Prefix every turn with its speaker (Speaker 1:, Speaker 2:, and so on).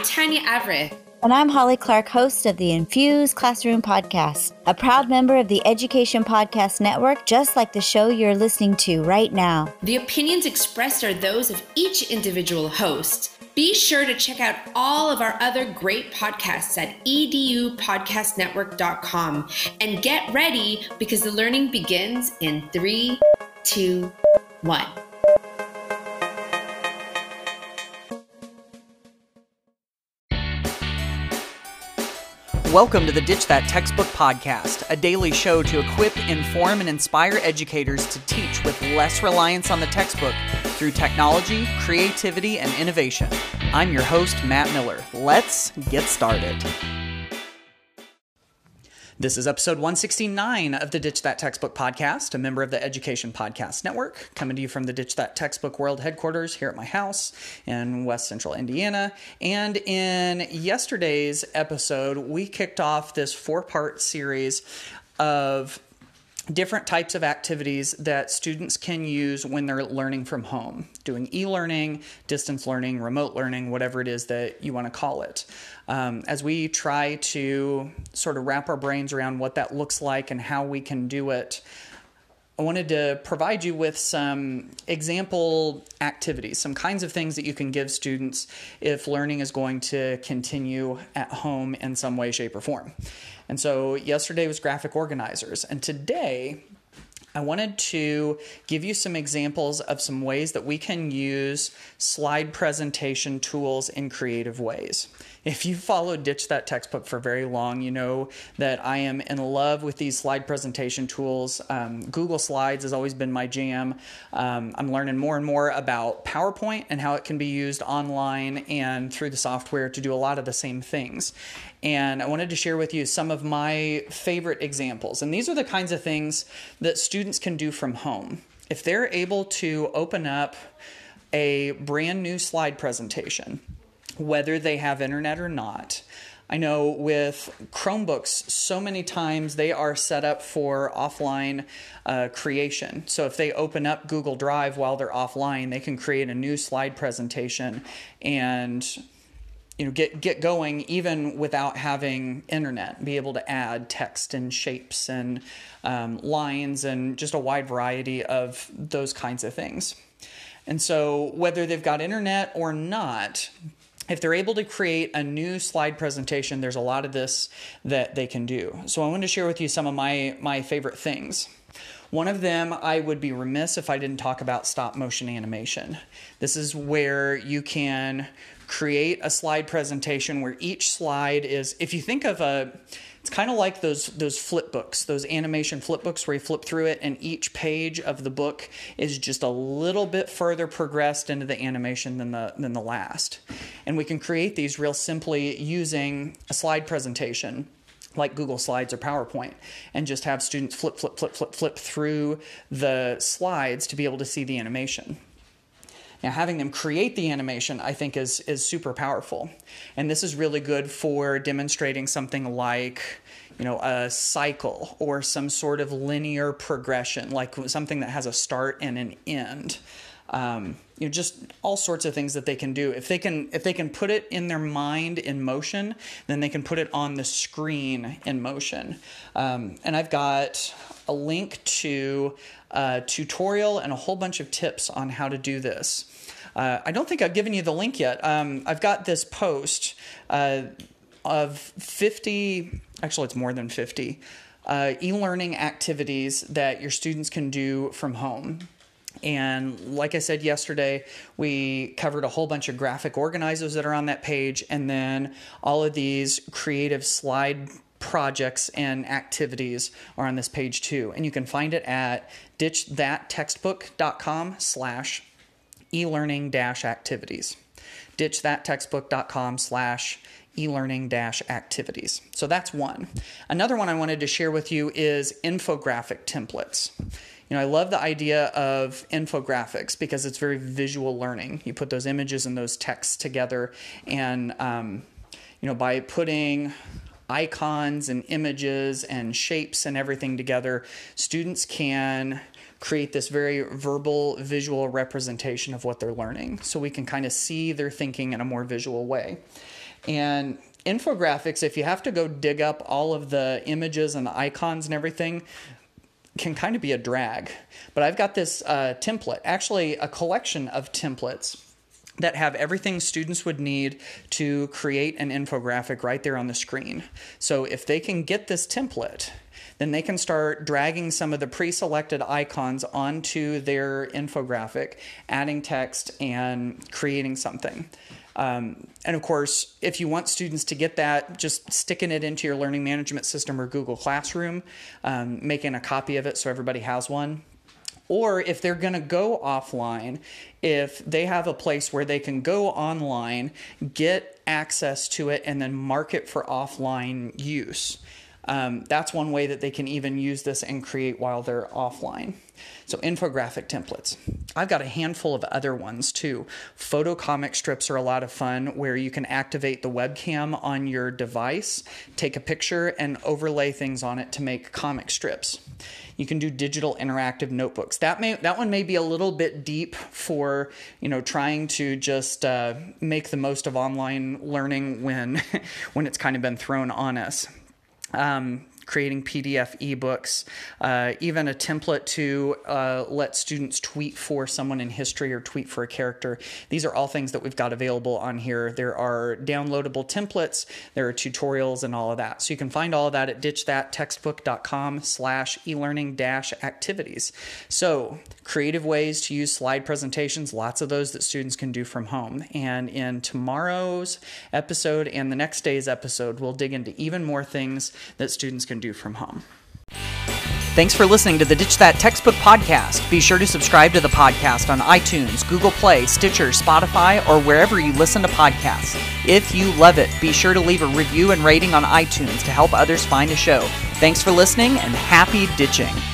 Speaker 1: Tanya Averitt.
Speaker 2: And I'm Holly Clark, host of the Infuse Classroom Podcast, a proud member of the Education Podcast Network, just like the show you're listening to right now.
Speaker 1: The opinions expressed are those of each individual host. Be sure to check out all of our other great podcasts at edupodcastnetwork.com and get ready because the learning begins in 3, 2, 1.
Speaker 3: Welcome to the Ditch That Textbook Podcast, a daily show to equip, inform, and inspire educators to teach with less reliance on the textbook through technology, creativity, and innovation. I'm your host, Matt Miller. Let's get started. This is episode 169 of the Ditch That Textbook Podcast, a member of the Education Podcast Network, coming to you from the Ditch That Textbook World headquarters here at my house in West Central Indiana. And in yesterday's episode, we kicked off this 4-part series of different types of activities that students can use when they're learning from home, doing e-learning, distance learning, remote learning, whatever it is that you want to call it. As we try to sort of wrap our brains around what that looks like and how we can do it, I wanted to provide you with some example activities, some kinds of things that you can give students if learning is going to continue at home in some way, shape, or form. And so yesterday was graphic organizers, and today I wanted to give you some examples of some ways that we can use slide presentation tools in creative ways. If you've followed Ditch That Textbook for very long, you know that I am in love with these slide presentation tools. Google Slides has always been my jam. I'm learning more and more about PowerPoint and how it can be used online and through the software to do a lot of the same things. And I wanted to share with you some of my favorite examples. And these are the kinds of things that students can do from home. If they're able to open up a brand new slide presentation, whether they have internet or not. I know with Chromebooks, so many times they are set up for offline creation. So if they open up Google Drive while they're offline, they can create a new slide presentation and get going even without having internet, be able to add text and shapes and lines and just a wide variety of those kinds of things. And so whether they've got internet or not, if they're able to create a new slide presentation, there's a lot of this that they can do. So I wanted to share with you some of my favorite things. One of them, I would be remiss if I didn't talk about stop motion animation. This is where you can create a slide presentation where each slide is, if you think of it's kind of like those flip books, those animation flip books where you flip through it and each page of the book is just a little bit further progressed into the animation than the last. And we can create these real simply using a slide presentation like Google Slides or PowerPoint, and just have students flip through the slides to be able to see the animation. Now, having them create the animation, I think, is super powerful. And this is really good for demonstrating something like, a cycle or some sort of linear progression, like something that has a start and an end. Just all sorts of things that they can do. If they can put it in their mind in motion, then they can put it on the screen in motion. And I've got a link to a tutorial and a whole bunch of tips on how to do this. I don't think I've given you the link yet. I've got this post of 50, actually it's more than 50, e-learning activities that your students can do from home. And like I said yesterday, we covered a whole bunch of graphic organizers that are on that page, and then all of these creative slide projects and activities are on this page too. And you can find it at ditchthattextbook.com/e-learning-activities. ditchthattextbook.com/e-learning-activities. So that's one. Another one I wanted to share with you is infographic templates. I love the idea of infographics because it's very visual learning. You put those images and those texts together, and by putting icons and images and shapes and everything together, students can create this very verbal, visual representation of what they're learning. So we can kind of see their thinking in a more visual way. And infographics, if you have to go dig up all of the images and the icons and everything, can kind of be a drag. But I've got this template, actually a collection of templates that have everything students would need to create an infographic right there on the screen. So if they can get this template, then they can start dragging some of the pre-selected icons onto their infographic, adding text, and creating something. And of course, if you want students to get that, just sticking it into your learning management system or Google Classroom, making a copy of it so everybody has one. Or if they're going to go offline, if they have a place where they can go online, get access to it, and then mark it for offline use. That's one way that they can even use this and create while they're offline. So infographic templates. I've got a handful of other ones too. Photo comic strips are a lot of fun, where you can activate the webcam on your device, take a picture, and overlay things on it to make comic strips. You can do digital interactive notebooks. That one may be a little bit deep for, trying to just make the most of online learning when it's kind of been thrown on us. Creating PDF ebooks, even a template to let students tweet for someone in history or tweet for a character. These are all things that we've got available on here. There are downloadable templates, there are tutorials and all of that. So you can find all of that at ditchthattextbook.com/elearning-activities. So creative ways to use slide presentations, lots of those that students can do from home. And in tomorrow's episode and the next day's episode, we'll dig into even more things that students can do from home. Thanks for listening to the Ditch That Textbook podcast. Be sure to subscribe to the podcast on iTunes, Google Play, Stitcher, Spotify, or wherever you listen to podcasts. If you love it, be sure to leave a review and rating on iTunes to help others find the show. Thanks for listening, and happy ditching.